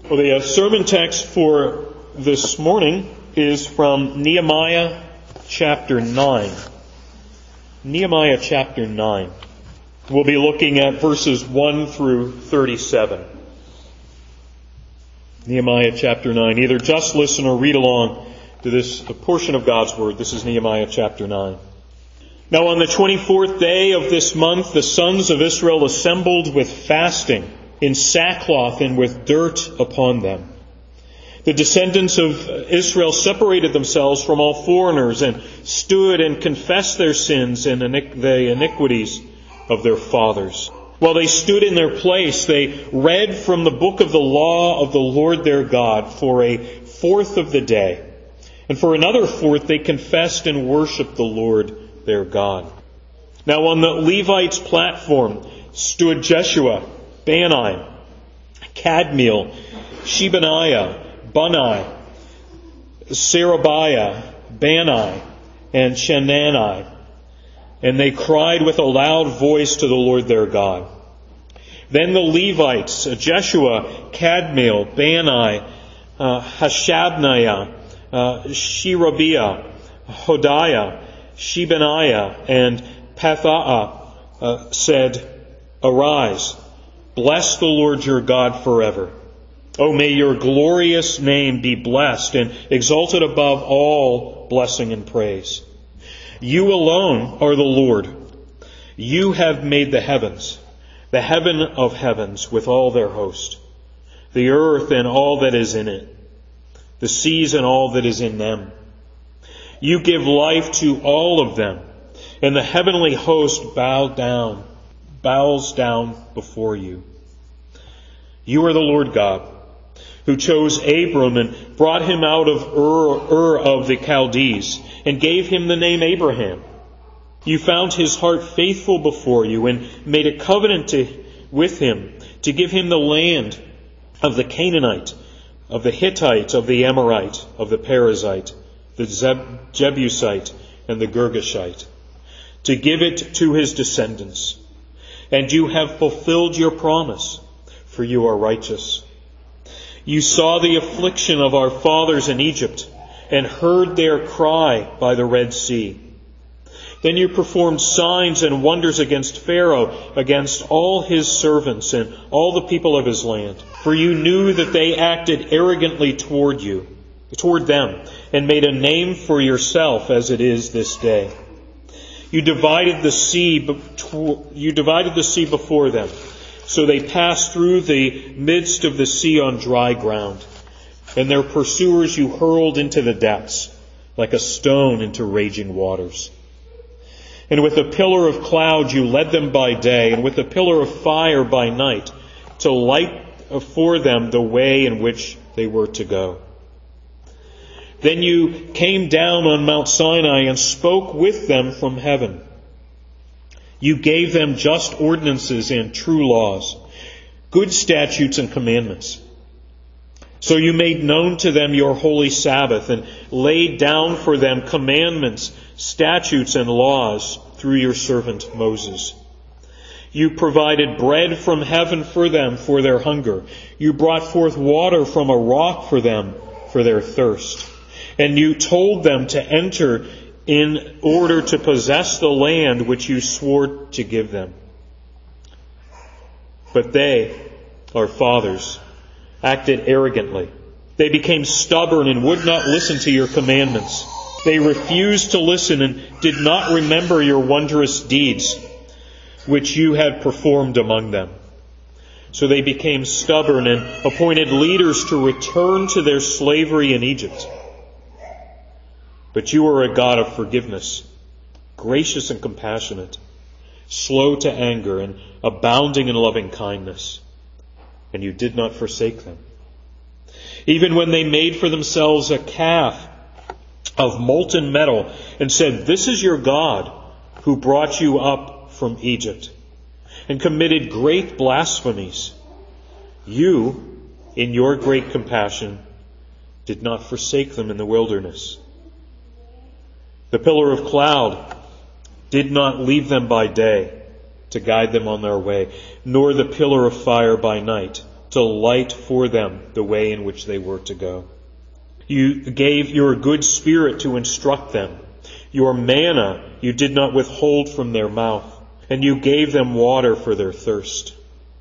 Well, the sermon text for this morning is from Nehemiah chapter 9. Nehemiah chapter 9. We'll be looking at verses 1 through 37. Nehemiah chapter 9. Either just listen or read along to this portion of God's Word. This is Nehemiah chapter 9. Now on the 24th day of this month, the sons of Israel assembled with fasting, in sackcloth and with dirt upon them. The descendants of Israel separated themselves from all foreigners and stood and confessed their sins and the iniquities of their fathers. While they stood in their place, they read from the book of the law of the Lord their God for a fourth of the day. And for another fourth they confessed and worshipped the Lord their God. Now on the Levites' platform stood Jeshua, Bani, Kadmiel, Shebaniah, Bunni, Sherebiah, Bani, and Chenani. And they cried with a loud voice to the Lord their God. Then the Levites, Jeshua, Kadmiel, Bani, Hashabniah, Sherebiah, Hodiah, Shebaniah, and Pethaah said, "Arise, bless the Lord your God forever. O may your glorious name be blessed and exalted above all blessing and praise. You alone are the Lord. You have made the heavens, the heaven of heavens with all their host, the earth and all that is in it, the seas and all that is in them. You give life to all of them, and the heavenly host bows down before you. You are the Lord God, who chose Abram and brought him out of Ur of the Chaldees, and gave him the name Abraham. You found his heart faithful before you, and made a covenant with him to give him the land of the Canaanite, of the Hittite, of the Amorite, of the Perizzite, the Jebusite, and the Girgashite, to give it to his descendants. And you have fulfilled your promise, for you are righteous. You saw the affliction of our fathers in Egypt, and heard their cry by the Red Sea. Then you performed signs and wonders against Pharaoh, against all his servants, and all the people of his land. For you knew that they acted arrogantly toward them, and made a name for yourself as it is this day. You divided the sea before them, so they passed through the midst of the sea on dry ground. And their pursuers you hurled into the depths, like a stone into raging waters. And with a pillar of cloud you led them by day, and with a pillar of fire by night, to light for them the way in which they were to go. Then you came down on Mount Sinai and spoke with them from heaven. You gave them just ordinances and true laws, good statutes and commandments. So you made known to them your holy Sabbath, and laid down for them commandments, statutes, and laws through your servant Moses. You provided bread from heaven for them for their hunger. You brought forth water from a rock for them for their thirst. And you told them to enter in order to possess the land which you swore to give them. But they, our fathers, acted arrogantly. They became stubborn and would not listen to your commandments. They refused to listen and did not remember your wondrous deeds, which you had performed among them. So they became stubborn and appointed leaders to return to their slavery in Egypt. But you are a God of forgiveness, gracious and compassionate, slow to anger and abounding in loving kindness. And you did not forsake them. Even when they made for themselves a calf of molten metal and said, "This is your God who brought you up from Egypt," and committed great blasphemies, you, in your great compassion, did not forsake them in the wilderness. The pillar of cloud did not leave them by day to guide them on their way, nor the pillar of fire by night to light for them the way in which they were to go. You gave your good Spirit to instruct them. Your manna you did not withhold from their mouth, and you gave them water for their thirst.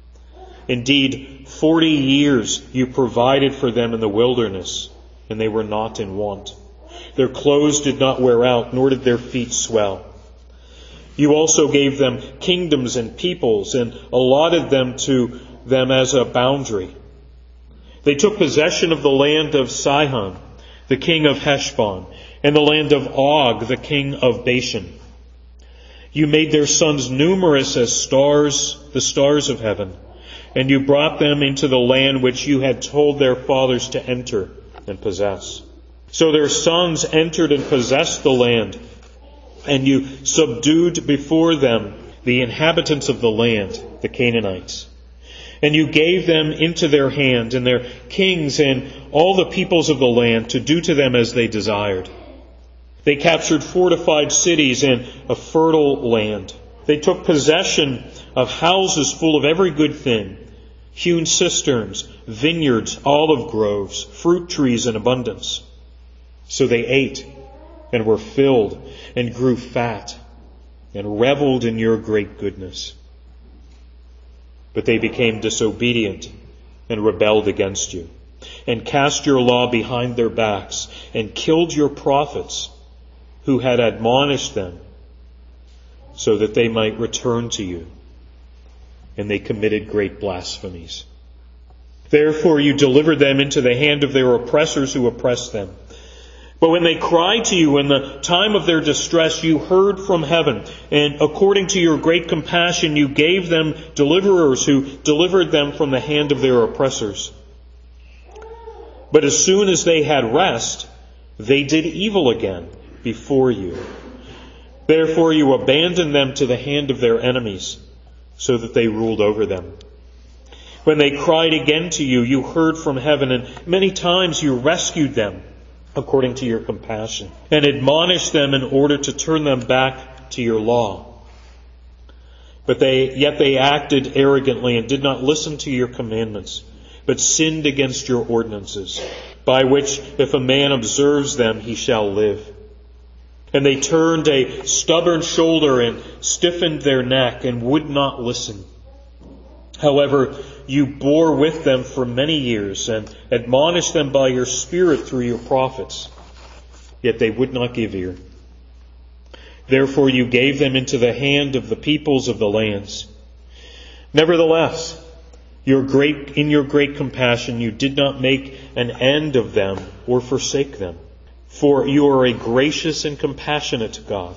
Indeed, 40 years you provided for them in the wilderness, and they were not in want. Their clothes did not wear out, nor did their feet swell. You also gave them kingdoms and peoples, and allotted them to them as a boundary. They took possession of the land of Sihon, the king of Heshbon, and the land of Og, the king of Bashan. You made their sons numerous as stars, the stars of heaven, and you brought them into the land which you had told their fathers to enter and possess. So their sons entered and possessed the land, and you subdued before them the inhabitants of the land, the Canaanites. And you gave them into their hand, and their kings and all the peoples of the land, to do to them as they desired. They captured fortified cities and a fertile land. They took possession of houses full of every good thing, hewn cisterns, vineyards, olive groves, fruit trees in abundance. So they ate and were filled and grew fat and reveled in your great goodness. But they became disobedient and rebelled against you, and cast your law behind their backs, and killed your prophets who had admonished them, so that they might return to you. And they committed great blasphemies. Therefore you delivered them into the hand of their oppressors who oppressed them. But when they cried to you in the time of their distress, you heard from heaven, and according to your great compassion, you gave them deliverers who delivered them from the hand of their oppressors. But as soon as they had rest, they did evil again before you. Therefore you abandoned them to the hand of their enemies, so that they ruled over them. When they cried again to you, you heard from heaven, and many times you rescued them according to your compassion, and admonished them in order to turn them back to your law. Yet they acted arrogantly and did not listen to your commandments, but sinned against your ordinances, by which if a man observes them, he shall live. And they turned a stubborn shoulder and stiffened their neck and would not listen. However, you bore with them for many years and admonished them by your Spirit through your prophets. Yet they would not give ear. Therefore you gave them into the hand of the peoples of the lands. Nevertheless, in your great compassion you did not make an end of them or forsake them. For you are a gracious and compassionate God.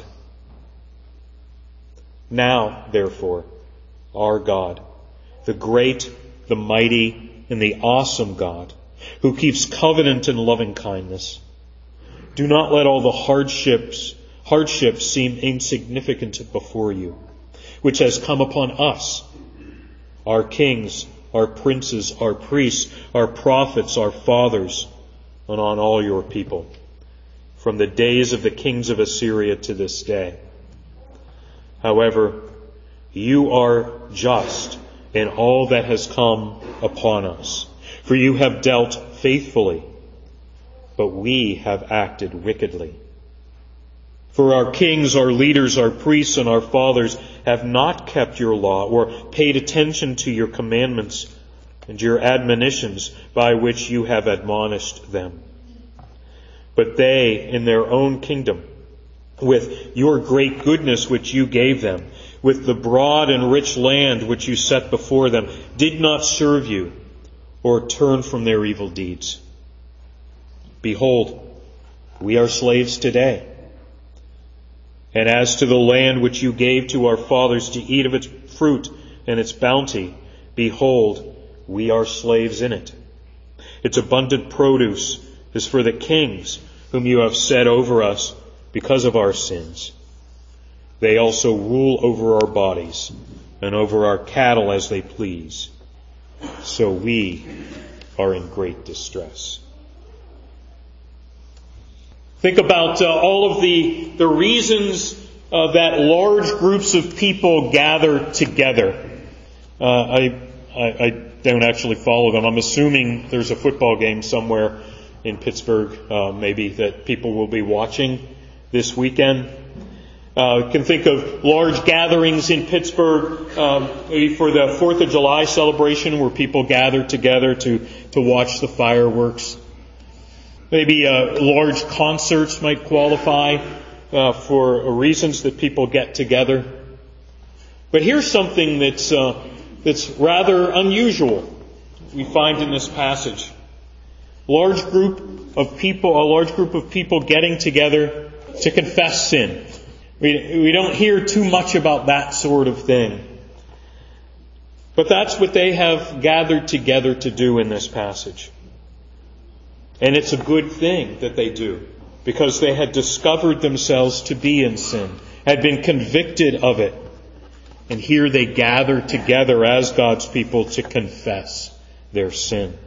Now, therefore, our God, the great, the mighty, and the awesome God, who keeps covenant and loving kindness, do not let all the hardships seem insignificant before you, which has come upon us, our kings, our princes, our priests, our prophets, our fathers, and on all your people, from the days of the kings of Assyria to this day. However, you are just in all that has come upon us, for you have dealt faithfully, but we have acted wickedly. For our kings, our leaders, our priests, and our fathers have not kept your law or paid attention to your commandments and your admonitions by which you have admonished them. But they, in their own kingdom, with your great goodness which you gave them, with the broad and rich land which you set before them, did not serve you or turn from their evil deeds. Behold, we are slaves today. And as to the land which you gave to our fathers to eat of its fruit and its bounty, behold, we are slaves in it. Its abundant produce is for the kings whom you have set over us because of our sins. They also rule over our bodies and over our cattle as they please. So we are in great distress. Think about all of the reasons that large groups of people gather together. I don't actually follow them. I'm assuming there's a football game somewhere in Pittsburgh, maybe, that people will be watching this weekend. You can think of large gatherings in Pittsburgh, maybe for the 4th of July celebration, where people gather together to watch the fireworks. Maybe large concerts might qualify for reasons that people get together. But here's something that's rather unusual we find in this passage. A large group of people getting together to confess sin. We don't hear too much about that sort of thing. But that's what they have gathered together to do in this passage. And it's a good thing that they do, because they had discovered themselves to be in sin, had been convicted of it. And here they gather together as God's people to confess their sin.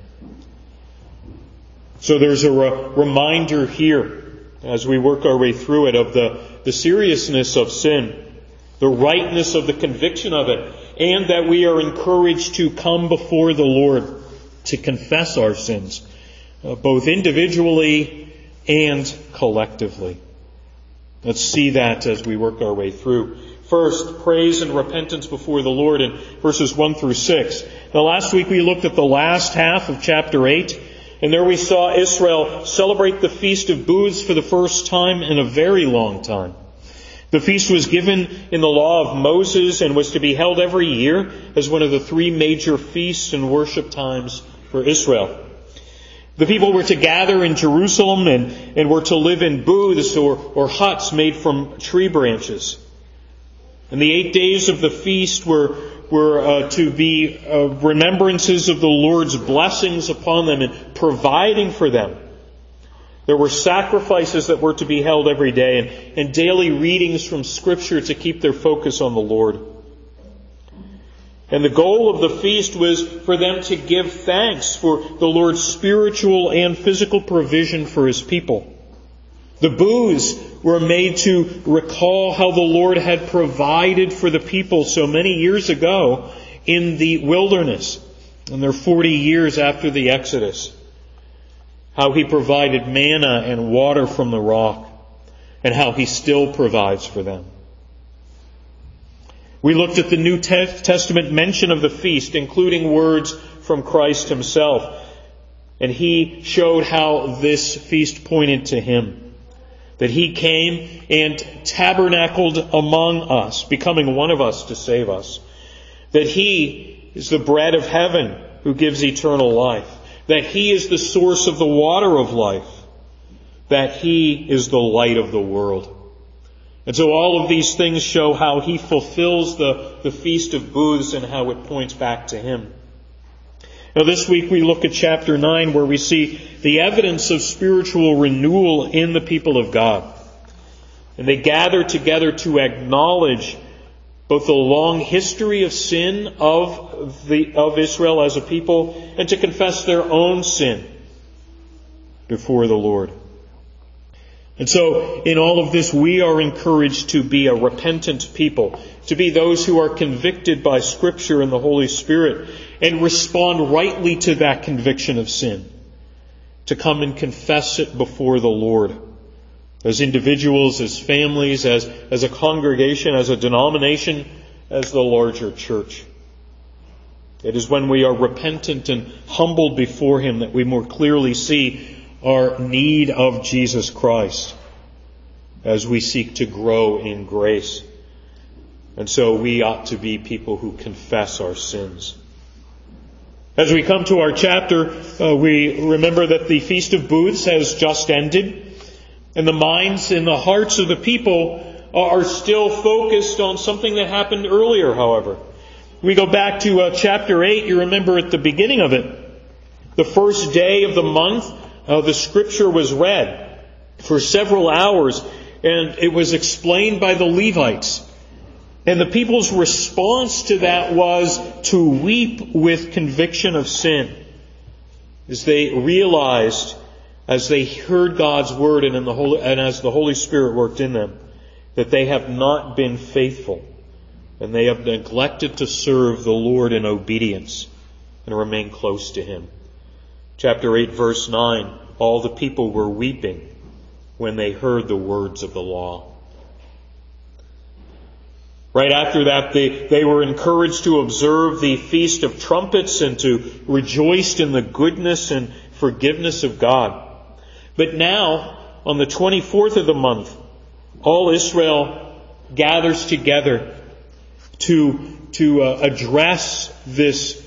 So there's a reminder here, as we work our way through it, of the seriousness of sin, the rightness of the conviction of it, and that we are encouraged to come before the Lord to confess our sins, both individually and collectively. Let's see that as we work our way through. First, praise and repentance before the Lord in verses 1 through 6. Now, last week we looked at the last half of chapter 8, and there we saw Israel celebrate the Feast of Booths for the first time in a very long time. The feast was given in the law of Moses and was to be held every year as one of the 3 major feasts and worship times for Israel. The people were to gather in Jerusalem and were to live in booths or huts made from tree branches. And the 8 days of the feast were to be remembrances of the Lord's blessings upon them and providing for them. There were sacrifices that were to be held every day and daily readings from Scripture to keep their focus on the Lord. And the goal of the feast was for them to give thanks for the Lord's spiritual and physical provision for His people. The booths were made to recall how the Lord had provided for the people so many years ago in the wilderness, in their 40 years after the Exodus. How He provided manna and water from the rock, and how He still provides for them. We looked at the New Testament mention of the feast, including words from Christ Himself. And He showed how this feast pointed to Him. That He came and tabernacled among us, becoming one of us to save us. That He is the bread of heaven who gives eternal life. That He is the source of the water of life. That He is the light of the world. And so all of these things show how He fulfills the Feast of Booths and how it points back to Him. Now this week we look at chapter 9, where we see the evidence of spiritual renewal in the people of God. And they gather together to acknowledge both the long history of sin of Israel as a people, and to confess their own sin before the Lord. And so, in all of this, we are encouraged to be a repentant people, to be those who are convicted by Scripture and the Holy Spirit, and respond rightly to that conviction of sin, to come and confess it before the Lord, as individuals, as families, as a congregation, as a denomination, as the larger church. It is when we are repentant and humbled before Him that we more clearly see our need of Jesus Christ as we seek to grow in grace. And so we ought to be people who confess our sins. As we come to our chapter, we remember that the Feast of Booths has just ended, and the minds and the hearts of the people are still focused on something that happened earlier, however. We go back to chapter 8, you remember at the beginning of it, the first day of the month, the Scripture was read for several hours, and it was explained by the Levites. And the people's response to that was to weep with conviction of sin, as they realized, as they heard God's Word and as the Holy Spirit worked in them, that they have not been faithful, and they have neglected to serve the Lord in obedience. and remain close to Him. Chapter 8, verse 9, all the people were weeping when they heard the words of the law. Right after that, they were encouraged to observe the Feast of Trumpets and to rejoice in the goodness and forgiveness of God. But now, on the 24th of the month, all Israel gathers together to address this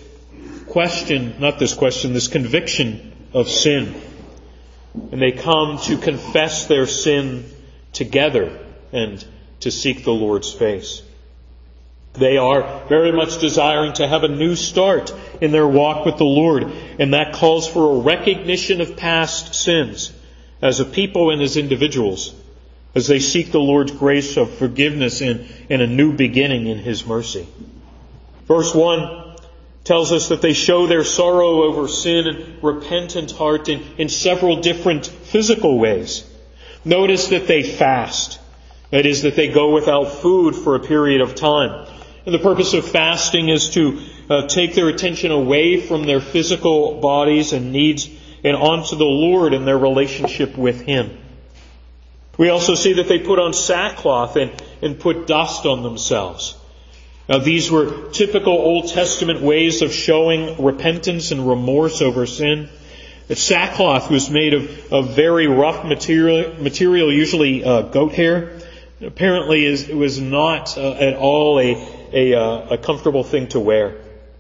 conviction of sin. And they come to confess their sin together and to seek the Lord's face. They are very much desiring to have a new start in their walk with the Lord, and that calls for a recognition of past sins as a people and as individuals, as they seek the Lord's grace of forgiveness and a new beginning in His mercy. Verse 1 tells us that they show their sorrow over sin and repentant heart in several different physical ways. Notice that they fast. That is, that they go without food for a period of time. And the purpose of fasting is to take their attention away from their physical bodies and needs and onto the Lord and their relationship with Him. We also see that they put on sackcloth and put dust on themselves. Now, these were typical Old Testament ways of showing repentance and remorse over sin. The sackcloth was made of very rough material, usually goat hair. Apparently, it was not at all a comfortable thing to wear.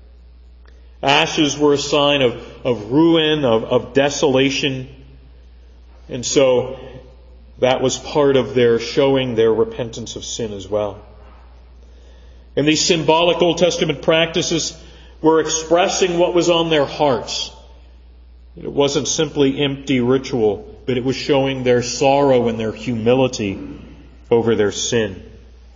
Ashes were a sign of ruin, of desolation. And so that was part of their showing their repentance of sin as well. And these symbolic Old Testament practices were expressing what was on their hearts. It wasn't simply empty ritual, but it was showing their sorrow and their humility over their sin.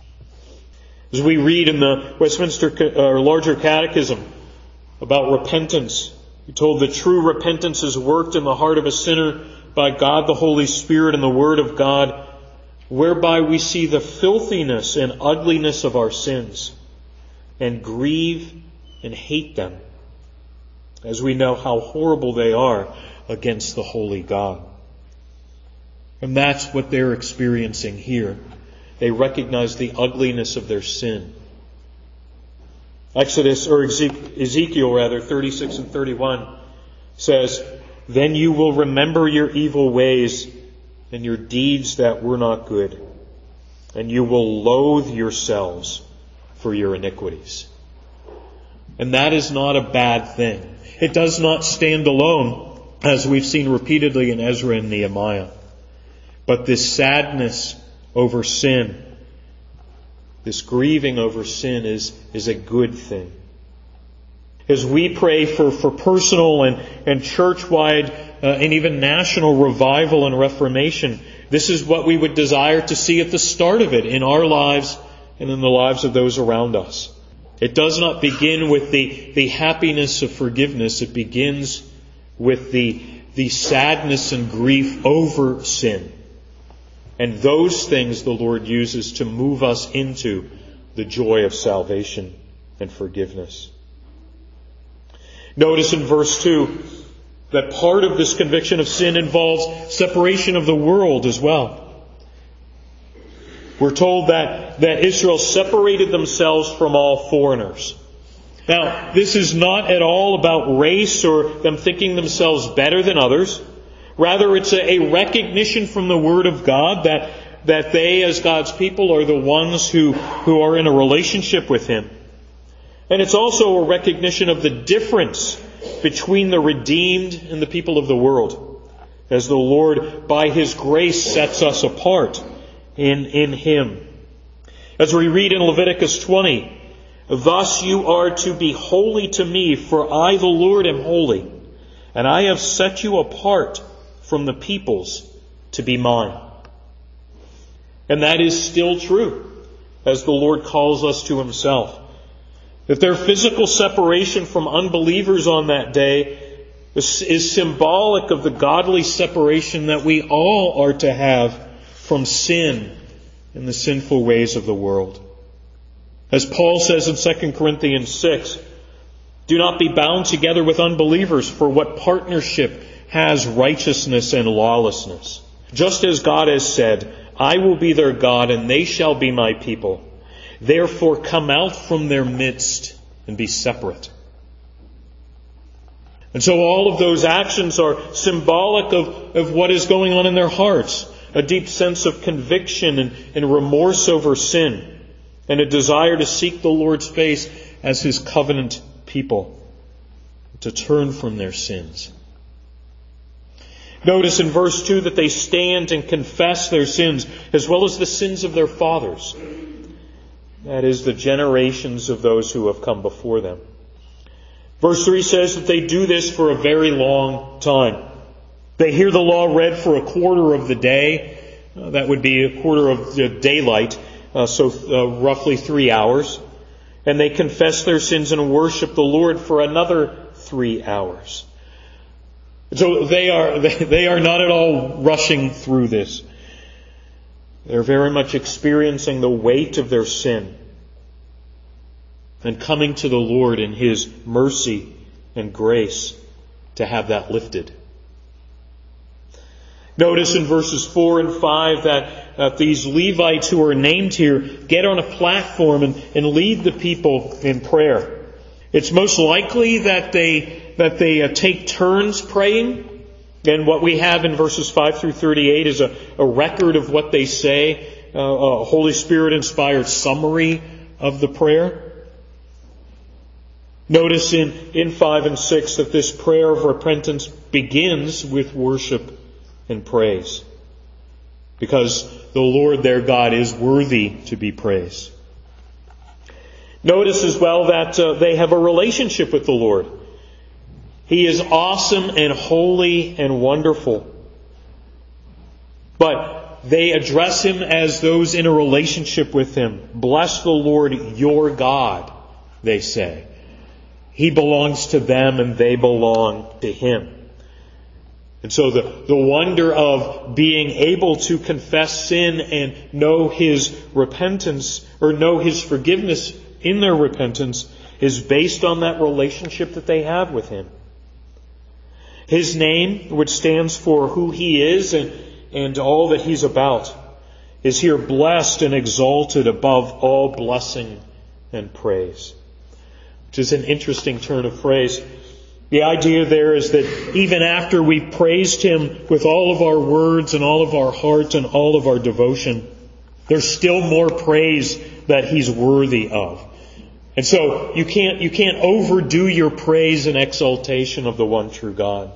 As we read in the Westminster Larger Catechism about repentance, we're told that true repentance is worked in the heart of a sinner by God the Holy Spirit and the Word of God, whereby we see the filthiness and ugliness of our sins and grieve and hate them, as we know how horrible they are against the holy God. And that's what they're experiencing here. They recognize the ugliness of their sin. Ezekiel 36 and 31 says, "Then you will remember your evil ways and your deeds that were not good, and you will loathe yourselves for your iniquities." And that is not a bad thing. It does not stand alone, as we've seen repeatedly in Ezra and Nehemiah. But this sadness over sin, this grieving over sin is a good thing. As we pray for personal and church-wide and even national revival and reformation, this is what we would desire to see at the start of it in our lives and in the lives of those around us. It does not begin with the happiness of forgiveness. It begins with the sadness and grief over sin. And those things the Lord uses to move us into the joy of salvation and forgiveness. Notice in verse 2 that part of this conviction of sin involves separation of the world as well. We're told that Israel separated themselves from all foreigners. Now, this is not at all about race or them thinking themselves better than others. Rather, it's a recognition from the Word of God that they, as God's people, are the ones who are in a relationship with Him. And it's also a recognition of the difference between the redeemed and the people of the world, as the Lord, by His grace, sets us apart in Him. As we read in Leviticus 20, "Thus you are to be holy to me, for I, the Lord, am holy, and I have set you apart from the peoples to be mine." And that is still true, as the Lord calls us to Himself. That their physical separation from unbelievers on that day is symbolic of the godly separation that we all are to have from sin and the sinful ways of the world. As Paul says in 2 Corinthians 6, Do not be bound together with unbelievers, for what partnership has righteousness and lawlessness? Just as God has said, I will be their God, and they shall be my people. Therefore come out from their midst and be separate. And so all of those actions are symbolic of what is going on in their hearts. A deep sense of conviction and remorse over sin, and a desire to seek the Lord's face as His covenant people, to turn from their sins. Notice in verse 2 that they stand and confess their sins, as well as the sins of their fathers. That is, the generations of those who have come before them. Verse 3 says that they do this for a very long time. They hear the law read for a quarter of the day. That would be a quarter of the daylight, so roughly 3 hours. And they confess their sins and worship the Lord for another 3 hours. So they are not at all rushing through this. They're very much experiencing the weight of their sin and coming to the Lord in His mercy and grace to have that lifted. Notice in verses 4 and 5 that these Levites who are named here get on a platform and lead the people in prayer. It's most likely that they take turns praying. And what we have in verses 5 through 38 is a record of what they say, a Holy Spirit-inspired summary of the prayer. Notice in 5 and 6 that this prayer of repentance begins with worship and praise, because the Lord their God is worthy to be praised. Notice as well that they have a relationship with the Lord. He is awesome and holy and wonderful. But they address Him as those in a relationship with Him. Bless the Lord your God, they say. He belongs to them and they belong to Him. And so the wonder of being able to confess sin and know His repentance, or know His forgiveness in their repentance, is based on that relationship that they have with Him. His name, which stands for who He is and all that He's about, is here blessed and exalted above all blessing and praise. Which is an interesting turn of phrase. The idea there is that even after we've praised Him with all of our words and all of our heart and all of our devotion, there's still more praise that He's worthy of. And so you can't overdo your praise and exaltation of the one true God.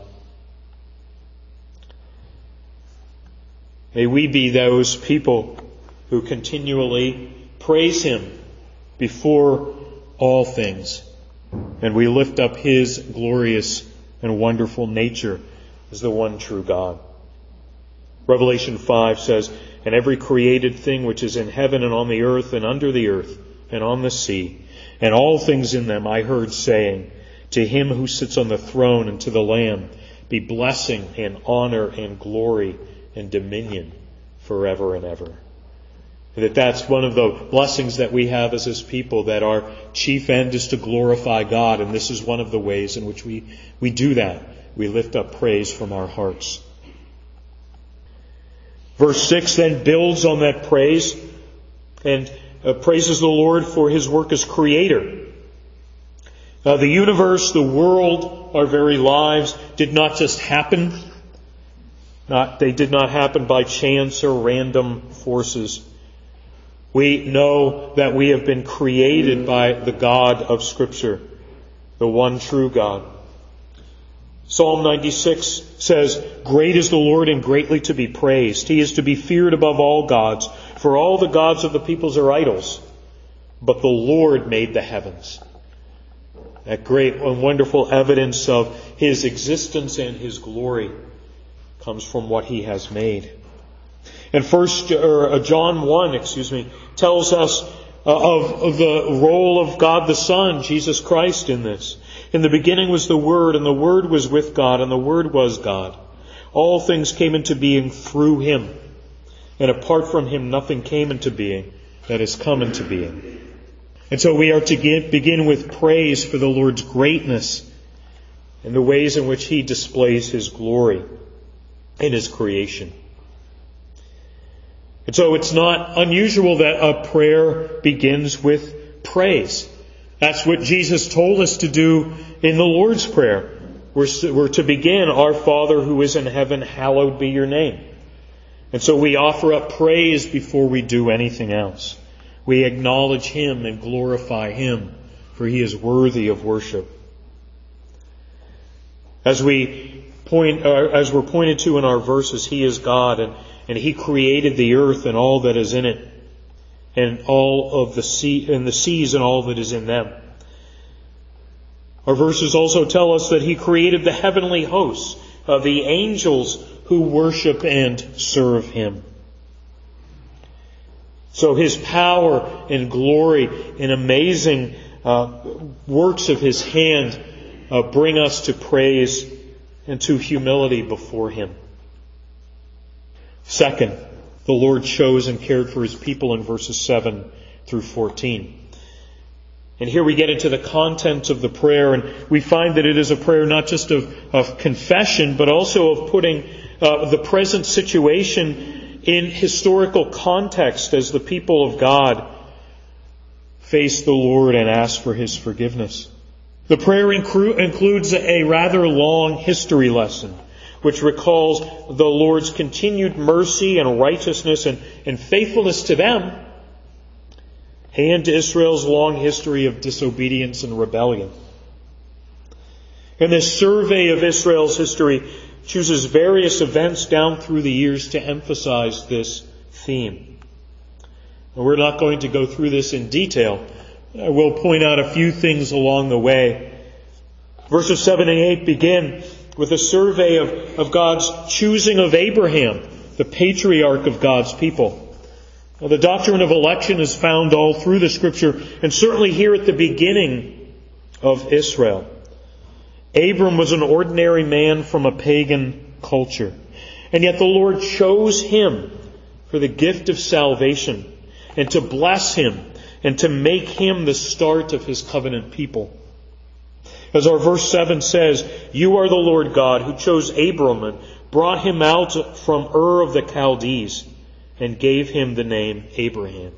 May we be those people who continually praise Him before all things. And we lift up His glorious and wonderful nature as the one true God. Revelation 5 says, and every created thing which is in heaven and on the earth and under the earth and on the sea, and all things in them, I heard saying, to Him who sits on the throne and to the Lamb be blessing and honor and glory and dominion forever and ever. That's one of the blessings that we have as His people, that our chief end is to glorify God, and this is one of the ways in which we do that. We lift up praise from our hearts. Verse 6 then builds on that praise and praises the Lord for His work as Creator. The universe, the world, our very lives did not just happen. They did not happen by chance or random forces. We know that we have been created by the God of Scripture, the one true God. Psalm 96 says, great is the Lord and greatly to be praised. He is to be feared above all gods, for all the gods of the peoples are idols. But the Lord made the heavens. That great and wonderful evidence of His existence and His glory comes from what He has made. And John 1, tells us of the role of God the Son, Jesus Christ, in this. In the beginning was the Word, and the Word was with God, and the Word was God. All things came into being through Him, and apart from Him nothing came into being that has come into being. And so we are to begin with praise for the Lord's greatness and the ways in which He displays His glory in His creation. And so it's not unusual that a prayer begins with praise. That's what Jesus told us to do in the Lord's Prayer. We're to begin, Our Father who is in heaven, hallowed be your name. And so we offer up praise before we do anything else. We acknowledge Him and glorify Him, for He is worthy of worship. As we're pointed to in our verses, He is God, and He created the earth and all that is in it, and all of the sea and the seas and all that is in them. Our verses also tell us that He created the heavenly hosts of the angels who worship and serve Him. So His power and glory and amazing works of His hand bring us to praise and to humility before Him. Second, the Lord chose and cared for His people in verses 7 through 14. And here we get into the content of the prayer, and we find that it is a prayer not just of confession, but also of putting the present situation in historical context as the people of God face the Lord and ask for His forgiveness. The prayer includes a rather long history lesson, which recalls the Lord's continued mercy and righteousness and faithfulness to them, and Israel's long history of disobedience and rebellion. And this survey of Israel's history chooses various events down through the years to emphasize this theme. And we're not going to go through this in detail. I will point out a few things along the way. Verses 7 and 8 begin with a survey of God's choosing of Abraham, the patriarch of God's people. Now, the doctrine of election is found all through the Scripture, and certainly here at the beginning of Israel. Abram was an ordinary man from a pagan culture, and yet the Lord chose him for the gift of salvation and to bless him and to make him the start of His covenant people. As our verse 7 says, "You are the Lord God who chose Abram and brought him out from Ur of the Chaldees and gave him the name Abraham."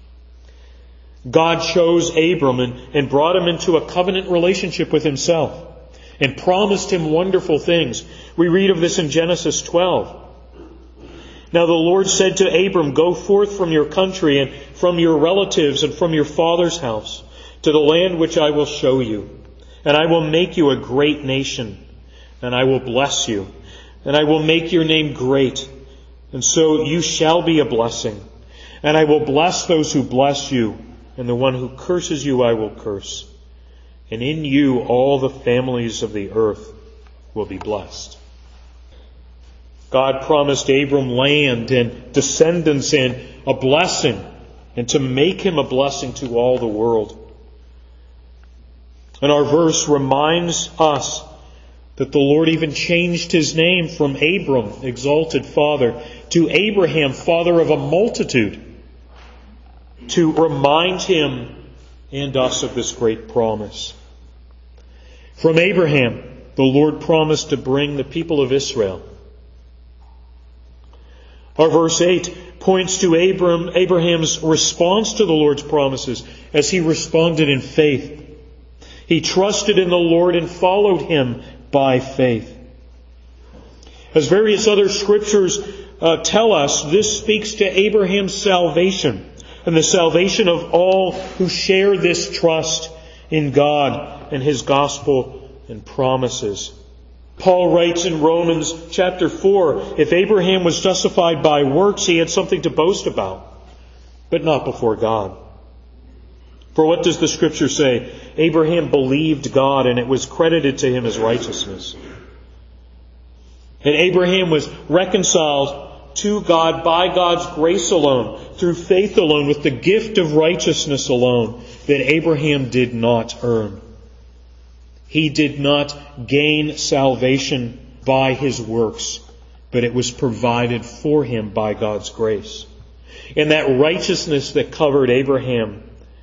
God chose Abram and brought him into a covenant relationship with Himself and promised him wonderful things. We read of this in Genesis 12. "Now the Lord said to Abram, 'Go forth from your country and from your relatives and from your father's house to the land which I will show you. And I will make you a great nation, and I will bless you, and I will make your name great, and so you shall be a blessing. And I will bless those who bless you, and the one who curses you I will curse. And in you all the families of the earth will be blessed.'" God promised Abram land and descendants and a blessing, and to make him a blessing to all the world. And our verse reminds us that the Lord even changed His name from Abram, exalted father, to Abraham, father of a multitude, to remind him and us of this great promise. From Abraham, the Lord promised to bring the people of Israel. Our verse 8 points to Abraham's response to the Lord's promises as he responded in faith. He trusted in the Lord and followed Him by faith. As various other scriptures tell us, this speaks to Abraham's salvation and the salvation of all who share this trust in God and His gospel and promises. Paul writes in Romans chapter 4, "If Abraham was justified by works, he had something to boast about, but not before God. For what does the Scripture say? Abraham believed God, and it was credited to him as righteousness." And Abraham was reconciled to God by God's grace alone, through faith alone, with the gift of righteousness alone, that Abraham did not earn. He did not gain salvation by his works, but it was provided for him by God's grace. And that righteousness that covered Abraham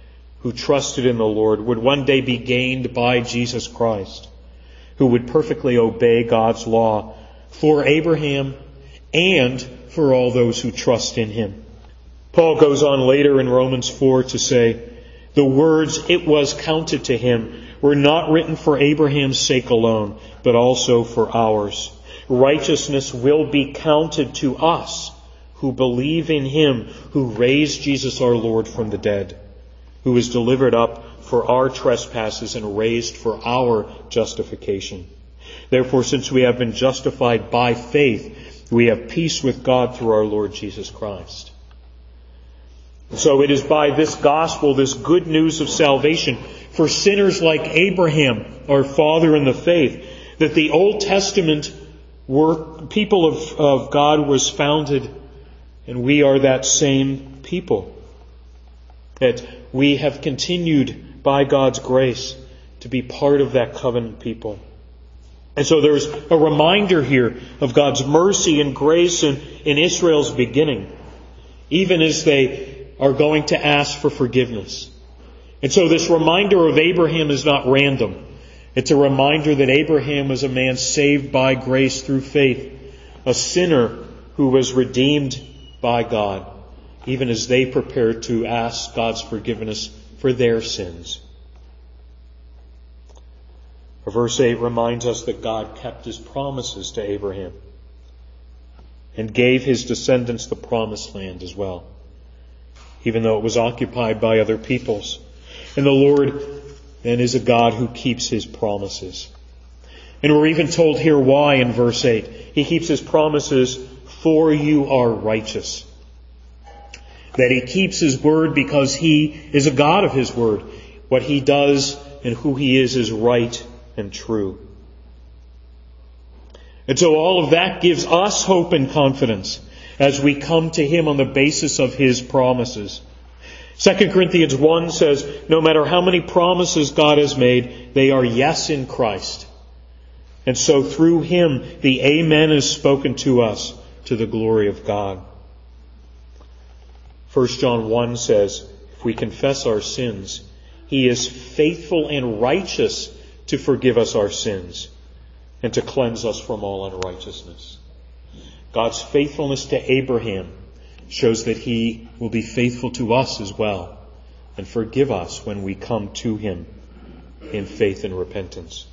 who trusted in the Lord would one day be gained by Jesus Christ, who would perfectly obey God's law for Abraham and for all those who trust in him. Paul goes on later in Romans 4 to say, the words, "it was counted to him," were not written for Abraham's sake alone, but also for ours. Righteousness will be counted to us who believe in him who raised Jesus our Lord from the dead, who was delivered up for our trespasses and raised for our justification. Therefore, since we have been justified by faith, we have peace with God through our Lord Jesus Christ. So it is by this gospel, this good news of salvation for sinners like Abraham, our father in the faith, that the Old Testament people of God was founded, and we are that same people. That we have continued by God's grace to be part of that covenant people. And so there's a reminder here of God's mercy and grace in Israel's beginning, even as they are going to ask for forgiveness. And so this reminder of Abraham is not random. It's a reminder that Abraham was a man saved by grace through faith, a sinner who was redeemed by God, even as they prepared to ask God's forgiveness for their sins. Verse 8 reminds us that God kept his promises to Abraham and gave his descendants the promised land as well, even though it was occupied by other peoples. And the Lord then is a God who keeps his promises. And we're even told here why in verse 8. He keeps his promises, for you are righteous. That he keeps his word because he is a God of his word. What he does and who he is right and true. And so all of that gives us hope and confidence as we come to him on the basis of his promises. 2 Corinthians 1 says, no matter how many promises God has made, they are yes in Christ. And so through him, the Amen is spoken to us to the glory of God. 1 John 1 says, if we confess our sins, he is faithful and righteous to forgive us our sins and to cleanse us from all unrighteousness. God's faithfulness to Abraham shows that he will be faithful to us as well and forgive us when we come to him in faith and repentance.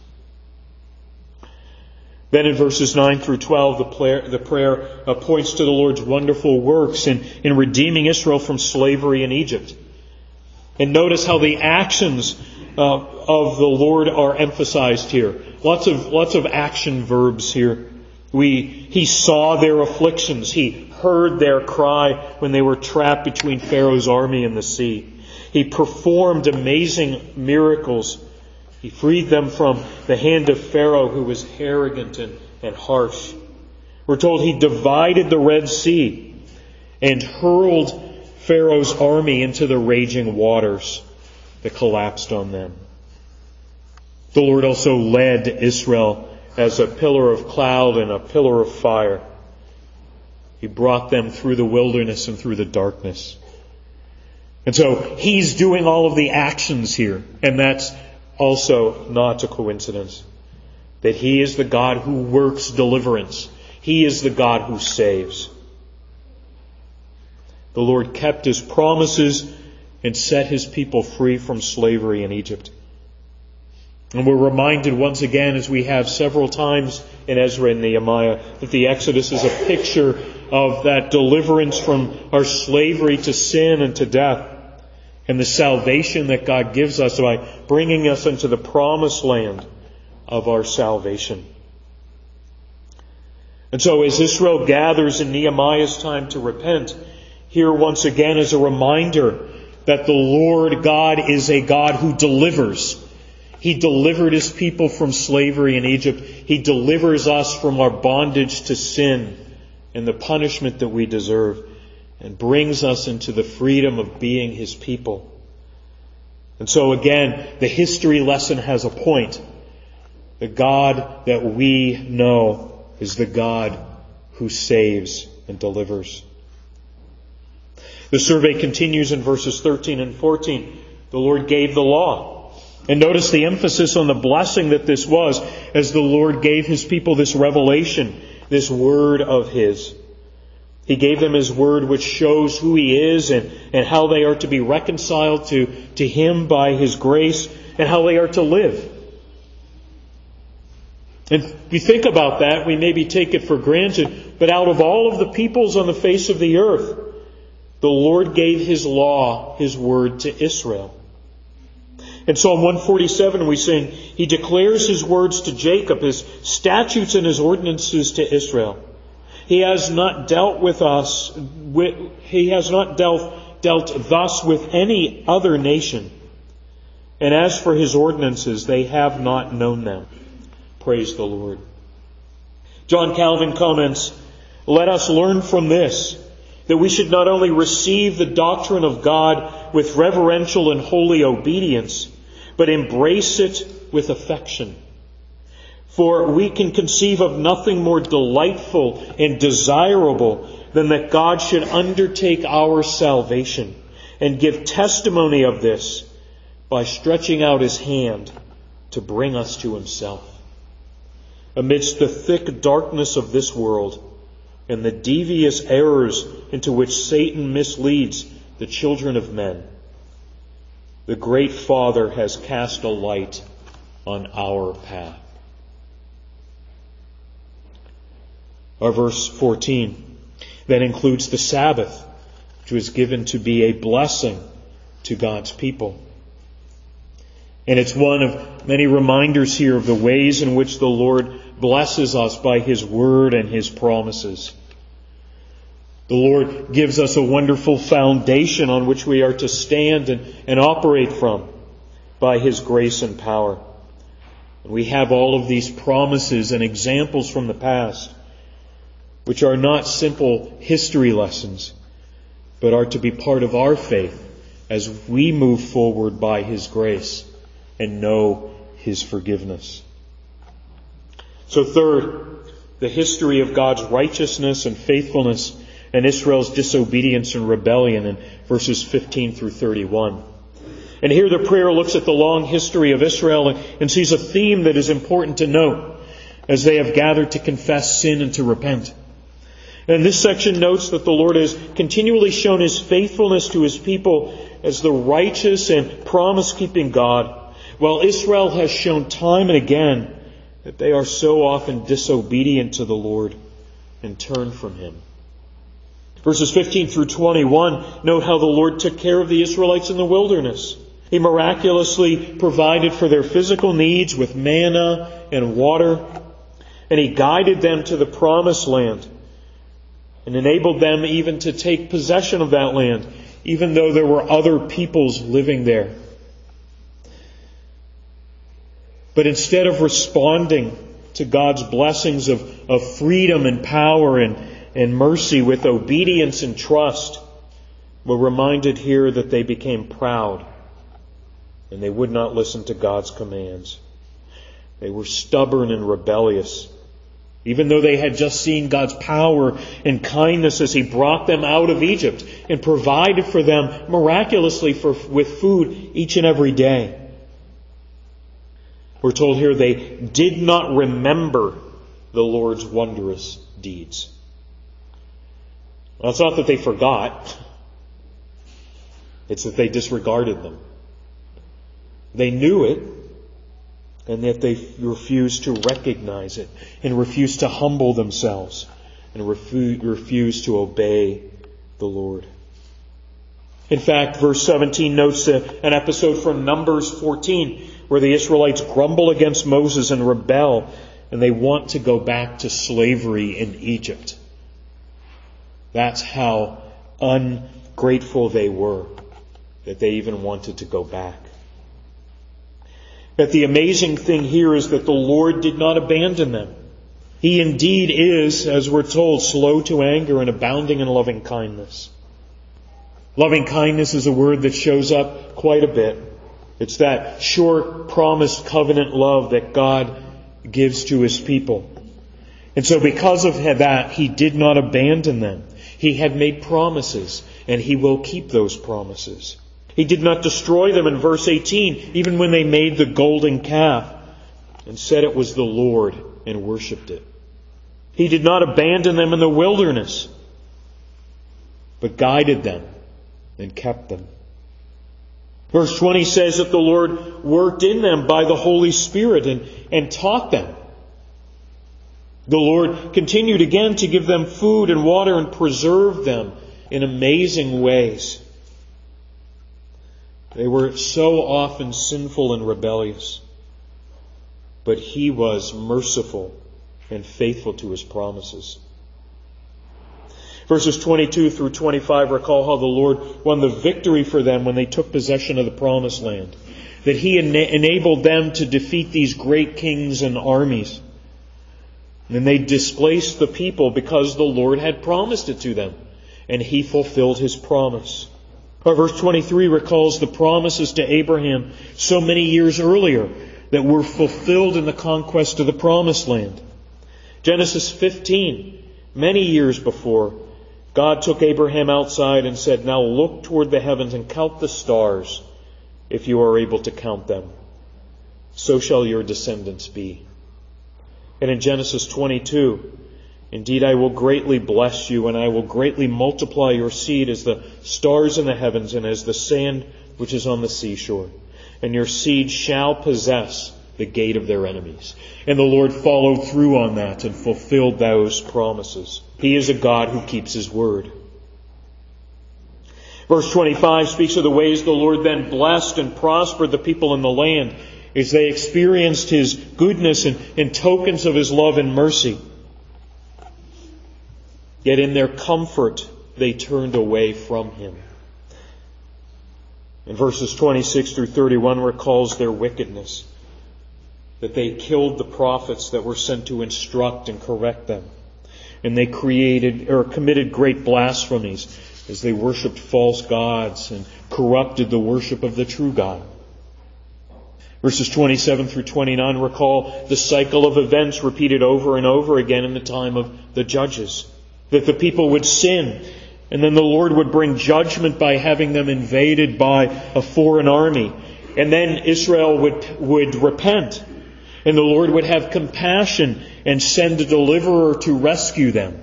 Then in verses 9 through 12, the prayer points to the Lord's wonderful works in redeeming Israel from slavery in Egypt. And notice how the actions of the Lord are emphasized here. Lots of action verbs here. He saw their afflictions. He heard their cry when they were trapped between Pharaoh's army and the sea. He performed amazing miracles. He freed them from the hand of Pharaoh, who was arrogant and harsh. We're told he divided the Red Sea and hurled Pharaoh's army into the raging waters that collapsed on them. The Lord also led Israel as a pillar of cloud and a pillar of fire. He brought them through the wilderness and through the darkness. And so he's doing all of the actions here. And that's also not a coincidence. That he is the God who works deliverance. He is the God who saves. The Lord kept his promises and set his people free from slavery in Egypt. And we're reminded once again, as we have several times in Ezra and Nehemiah, that the Exodus is a picture of that deliverance from our slavery to sin and to death, and the salvation that God gives us by bringing us into the promised land of our salvation. And so as Israel gathers in Nehemiah's time to repent, here once again is a reminder that the Lord God is a God who delivers. He delivered his people from slavery in Egypt. He delivers us from our bondage to sin and the punishment that we deserve, and brings us into the freedom of being his people. And so again, the history lesson has a point. The God that we know is the God who saves and delivers. The survey continues in verses 13 and 14. the Lord gave the law. And notice the emphasis on the blessing that this was as the Lord gave His people this revelation, this word of His. He gave them His word which shows who He is and how they are to be reconciled to Him by His grace and how they are to live. And if you think about that, we maybe take it for granted, but out of all of the peoples on the face of the earth, the Lord gave His law, His word to Israel. In Psalm 147 we sing, He declares His words to Jacob, His statutes and His ordinances to Israel. He has not dealt with us, He has not dealt thus with any other nation. And as for His ordinances, they have not known them. Praise the Lord. John Calvin comments, let us learn from this, that we should not only receive the doctrine of God with reverential and holy obedience, but embrace it with affection. For we can conceive of nothing more delightful and desirable than that God should undertake our salvation and give testimony of this by stretching out His hand to bring us to Himself. Amidst the thick darkness of this world and the devious errors into which Satan misleads the children of men, the great Father has cast a light on our path. Our verse 14 then includes the Sabbath, which was given to be a blessing to God's people. And it's one of many reminders here of the ways in which the Lord blesses us by His word and His promises. The Lord gives us a wonderful foundation on which we are to stand and operate from by His grace and power. And we have all of these promises and examples from the past, which are not simple history lessons, but are to be part of our faith as we move forward by His grace and know His forgiveness. So third, the history of God's righteousness and faithfulness and Israel's disobedience and rebellion in verses 15 through 31. And here the prayer looks at the long history of Israel and sees a theme that is important to note as they have gathered to confess sin and to repent. And this section notes that the Lord has continually shown His faithfulness to His people as the righteous and promise-keeping God, while Israel has shown time and again that they are so often disobedient to the Lord and turn from Him. Verses 15 through 21 note how the Lord took care of the Israelites in the wilderness. He miraculously provided for their physical needs with manna and water, and He guided them to the promised land and enabled them even to take possession of that land, even though there were other peoples living there. But instead of responding to God's blessings of freedom and power and mercy with obedience and trust, we're reminded here that they became proud and they would not listen to God's commands. They were stubborn and rebellious. Even though they had just seen God's power and kindness as He brought them out of Egypt and provided for them miraculously with food each and every day. We're told here they did not remember the Lord's wondrous deeds. Well, it's not that they forgot. It's that they disregarded them. They knew it, and yet they refused to recognize it and refused to humble themselves and refused to obey the Lord. In fact, verse 17 notes an episode from Numbers 14 where the Israelites grumble against Moses and rebel, and they want to go back to slavery in Egypt. That's how ungrateful they were, that they even wanted to go back. But the amazing thing here is that the Lord did not abandon them. He indeed is, as we're told, slow to anger and abounding in loving kindness. Loving kindness is a word that shows up quite a bit. It's that short, promised covenant love that God gives to His people. And so because of that, He did not abandon them. He had made promises, and He will keep those promises. He did not destroy them in verse 18, even when they made the golden calf and said it was the Lord and worshipped it. He did not abandon them in the wilderness, but guided them and kept them. Verse 20 says that the Lord worked in them by the Holy Spirit and taught them. The Lord continued again to give them food and water and preserve them in amazing ways. They were so often sinful and rebellious, but He was merciful and faithful to His promises. Verses 22 through 25 recall how the Lord won the victory for them when they took possession of the promised land. That He enabled them to defeat these great kings and armies. And they displaced the people because the Lord had promised it to them. And He fulfilled His promise. Verse 23 recalls the promises to Abraham so many years earlier that were fulfilled in the conquest of the promised land. Genesis 15, many years before, God took Abraham outside and said, "Now look toward the heavens and count the stars, if you are able to count them. So shall your descendants be." And in Genesis 22, "Indeed, I will greatly bless you, and I will greatly multiply your seed as the stars in the heavens and as the sand which is on the seashore. And your seed shall possess the gate of their enemies." And the Lord followed through on that and fulfilled those promises. He is a God who keeps His word. Verse 25 speaks of the ways the Lord then blessed and prospered the people in the land as they experienced His goodness and tokens of His love and mercy. Yet in their comfort, they turned away from Him. And verses 26 through 31 recalls their wickedness. That they killed the prophets that were sent to instruct and correct them. And they committed great blasphemies as they worshipped false gods and corrupted the worship of the true God. Verses 27 through 29 recall the cycle of events repeated over and over again in the time of the judges. That the people would sin, and then the Lord would bring judgment by having them invaded by a foreign army. And then Israel would repent. And the Lord would have compassion and send a deliverer to rescue them.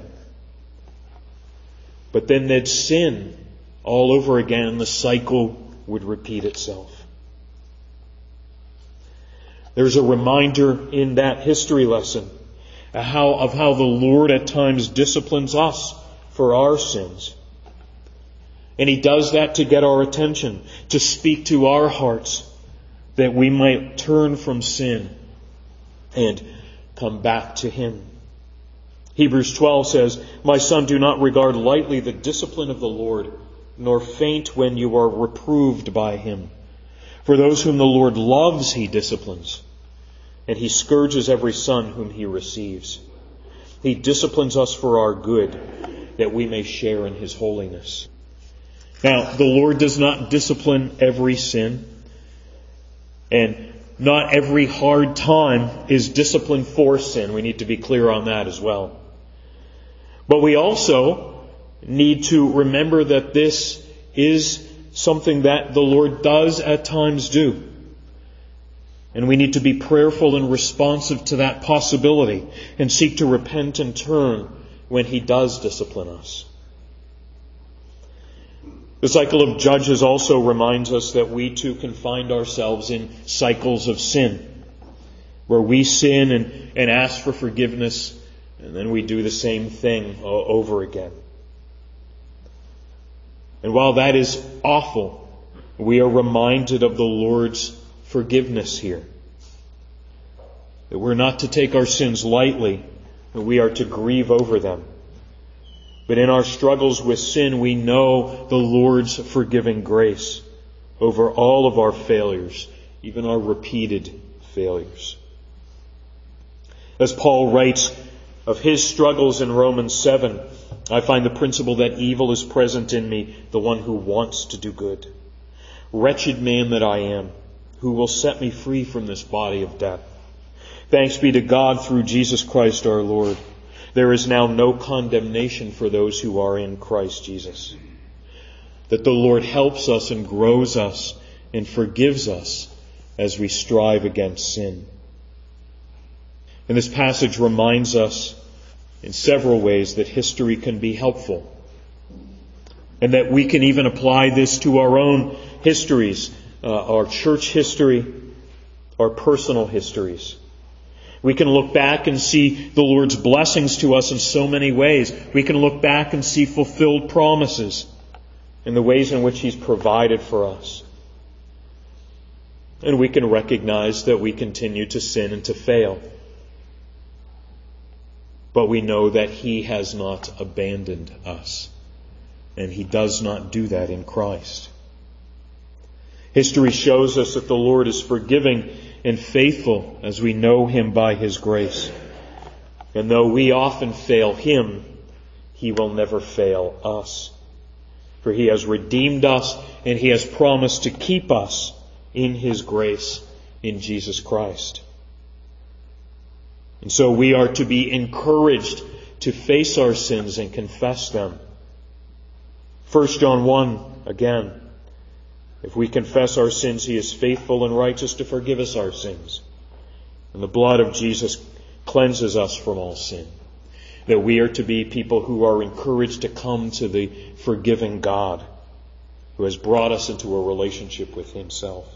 But then they'd sin all over again, and the cycle would repeat itself. There's a reminder in that history lesson of how the Lord at times disciplines us for our sins. And He does that to get our attention, to speak to our hearts, that we might turn from sin and come back to Him. Hebrews 12 says, "My son, do not regard lightly the discipline of the Lord, nor faint when you are reproved by Him. For those whom the Lord loves, He disciplines, and He scourges every son whom He receives. He disciplines us for our good, that we may share in His holiness." Now, the Lord does not discipline every sin, and not every hard time is discipline for sin. We need to be clear on that as well. But we also need to remember that this is something that the Lord does at times do. And we need to be prayerful and responsive to that possibility and seek to repent and turn when He does discipline us. The cycle of Judges also reminds us that we too can find ourselves in cycles of sin, where we sin and ask for forgiveness, and then we do the same thing over again. And while that is awful, we are reminded of the Lord's forgiveness here. That we're not to take our sins lightly, but we are to grieve over them. But in our struggles with sin, we know the Lord's forgiving grace over all of our failures, even our repeated failures. As Paul writes of his struggles in Romans 7, "I find the principle that evil is present in me, the one who wants to do good. Wretched man that I am, who will set me free from this body of death? Thanks be to God through Jesus Christ our Lord. There is now no condemnation for those who are in Christ Jesus. that the Lord helps us and grows us and forgives us as we strive against sin. And this passage reminds us in several ways that history can be helpful, and that we can even apply this to our own histories, our church history, our personal histories. We can look back and see the Lord's blessings to us in so many ways. We can look back and see fulfilled promises in the ways in which He's provided for us. And we can recognize that we continue to sin and to fail. But we know that He has not abandoned us. And He does not do that in Christ. History shows us that the Lord is forgiving and faithful as we know Him by His grace. And though we often fail Him, He will never fail us. For He has redeemed us and He has promised to keep us in His grace in Jesus Christ. And so we are to be encouraged to face our sins and confess them. 1 John 1, again, if we confess our sins, He is faithful and righteous to forgive us our sins. And the blood of Jesus cleanses us from all sin. That we are to be people who are encouraged to come to the forgiving God who has brought us into a relationship with Himself.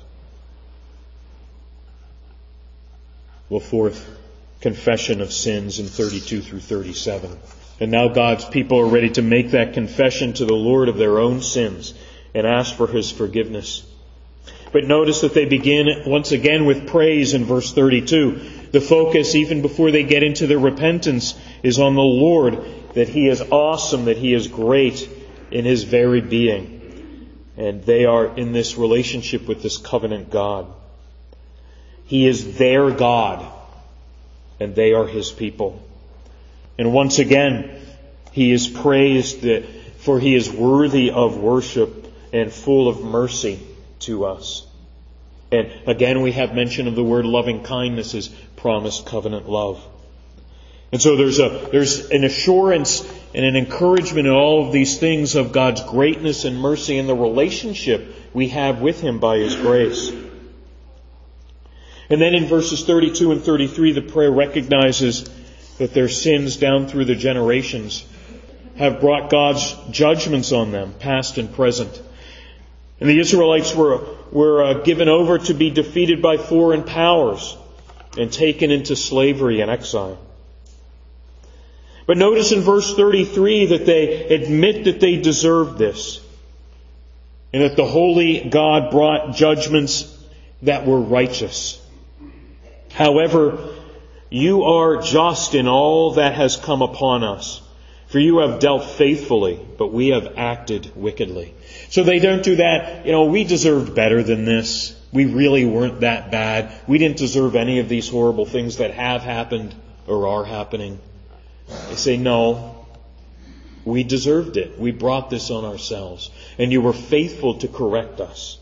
Well, fourth, confession of sins in 32 through 37. And now God's people are ready to make that confession to the Lord of their own sins and ask for His forgiveness. But notice that they begin once again with praise in verse 32. The focus, even before they get into their repentance, is on the Lord, that He is awesome, that He is great in His very being. And they are in this relationship with this covenant God. He is their God, and they are His people. And once again, He is praised for He is worthy of worship and full of mercy to us. And again, we have mention of the word loving kindness as promised covenant love. And so there's an assurance and an encouragement in all of these things of God's greatness and mercy and the relationship we have with Him by His grace. And then in verses 32 and 33, the prayer recognizes that their sins down through the generations have brought God's judgments on them, past and present. And the Israelites were given over to be defeated by foreign powers and taken into slavery and exile. But notice in verse 33 that they admit that they deserved this, and that the holy God brought judgments that were righteous. However, you are just in all that has come upon us. For you have dealt faithfully, but we have acted wickedly. So they don't do that. We deserved better than this. We really weren't that bad. We didn't deserve any of these horrible things that have happened or are happening. They say, no, we deserved it. We brought this on ourselves. And you were faithful to correct us.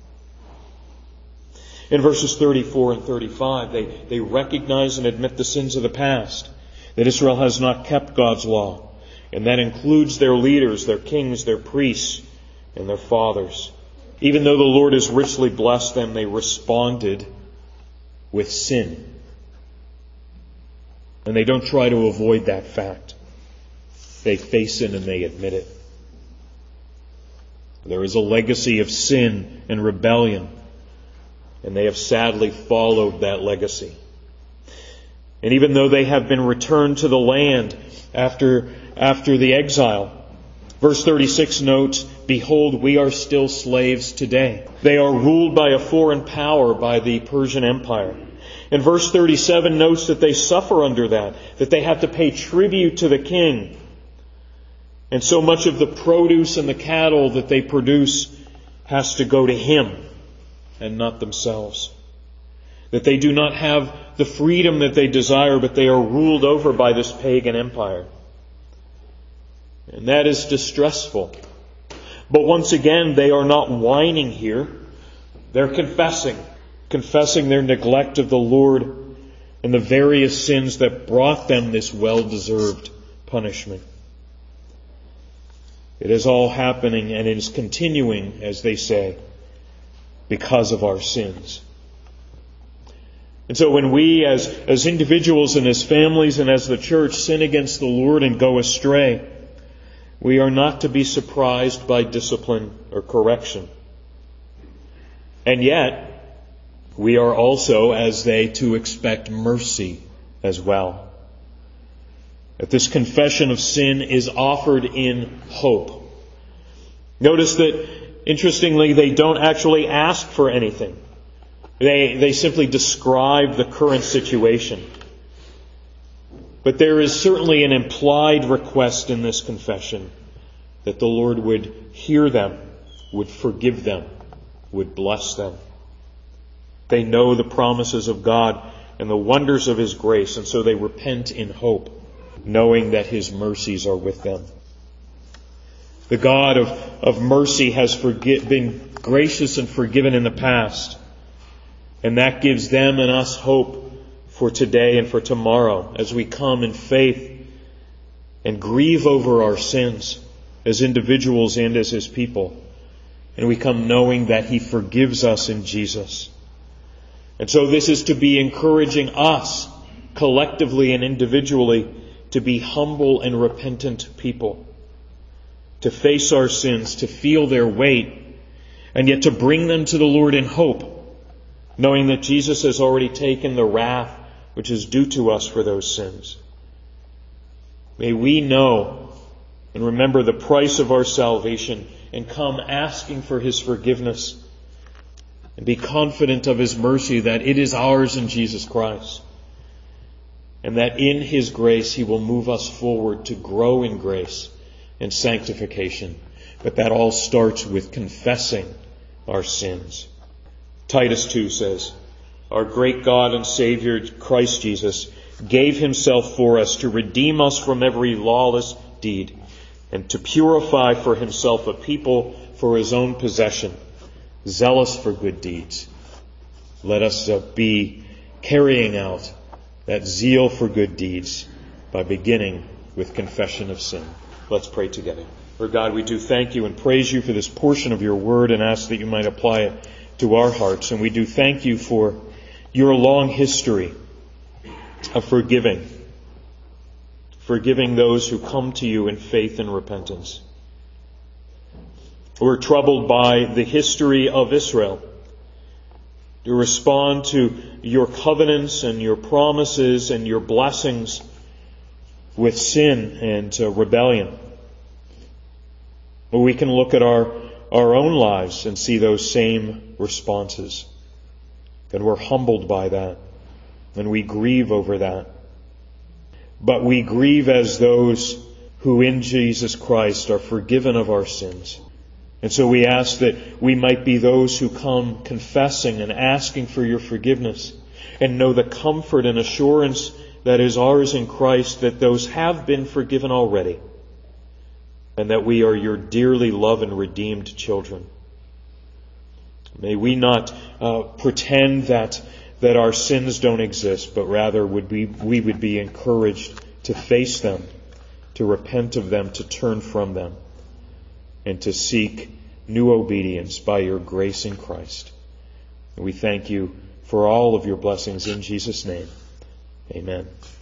In verses 34 and 35, they recognize and admit the sins of the past. That Israel has not kept God's law. And that includes their leaders, their kings, their priests, and their fathers. Even though the Lord has richly blessed them, they responded with sin. And they don't try to avoid that fact. They face it and they admit it. There is a legacy of sin and rebellion, and they have sadly followed that legacy. And even though they have been returned to the land after the exile, verse 36 notes, behold, we are still slaves today. They are ruled by a foreign power, by the Persian Empire. And verse 37 notes that they suffer under that they have to pay tribute to the king. And so much of the produce and the cattle that they produce has to go to him and not themselves. That they do not have the freedom that they desire, but they are ruled over by this pagan empire. And that is distressful. But once again, they are not whining here. They're confessing their neglect of the Lord and the various sins that brought them this well-deserved punishment. It is all happening and it is continuing, as they say, because of our sins. And so when we as individuals and as families and as the church sin against the Lord and go astray, we are not to be surprised by discipline or correction. And yet, we are also, as they, to expect mercy as well. That this confession of sin is offered in hope. Notice that, interestingly, they don't actually ask for anything. They simply describe the current situation. But there is certainly an implied request in this confession that the Lord would hear them, would forgive them, would bless them. They know the promises of God and the wonders of His grace, and so they repent in hope, knowing that His mercies are with them. The God of mercy has been gracious and forgiven in the past, and that gives them and us hope for today and for tomorrow as we come in faith and grieve over our sins as individuals and as His people. And we come knowing that He forgives us in Jesus. And so this is to be encouraging us collectively and individually to be humble and repentant people, to face our sins, to feel their weight, and yet to bring them to the Lord in hope, knowing that Jesus has already taken the wrath which is due to us for those sins. May we know and remember the price of our salvation and come asking for His forgiveness and be confident of His mercy that it is ours in Jesus Christ, and that in His grace He will move us forward to grow in grace and sanctification. But that all starts with confessing our sins. Titus 2 says, "Our great God and Savior, Christ Jesus, gave Himself for us to redeem us from every lawless deed and to purify for Himself a people for His own possession, zealous for good deeds." Let us be carrying out that zeal for good deeds by beginning with confession of sin. Let's pray together. Lord God, we do thank You and praise You for this portion of Your Word and ask that You might apply it to our hearts. And we do thank You for Your long history of forgiving those who come to You in faith and repentance. We're troubled by the history of Israel. To respond to Your covenants and Your promises and Your blessings with sin and rebellion. But we can look at our own lives and see those same responses. And we're humbled by that. And we grieve over that. But we grieve as those who in Jesus Christ are forgiven of our sins. And so we ask that we might be those who come confessing and asking for Your forgiveness and know the comfort and assurance that is ours in Christ, that those have been forgiven already and that we are Your dearly loved and redeemed children. May we not pretend that our sins don't exist, but rather we would be encouraged to face them, to repent of them, to turn from them, and to seek new obedience by Your grace in Christ. And we thank You for all of Your blessings in Jesus' name. Amen.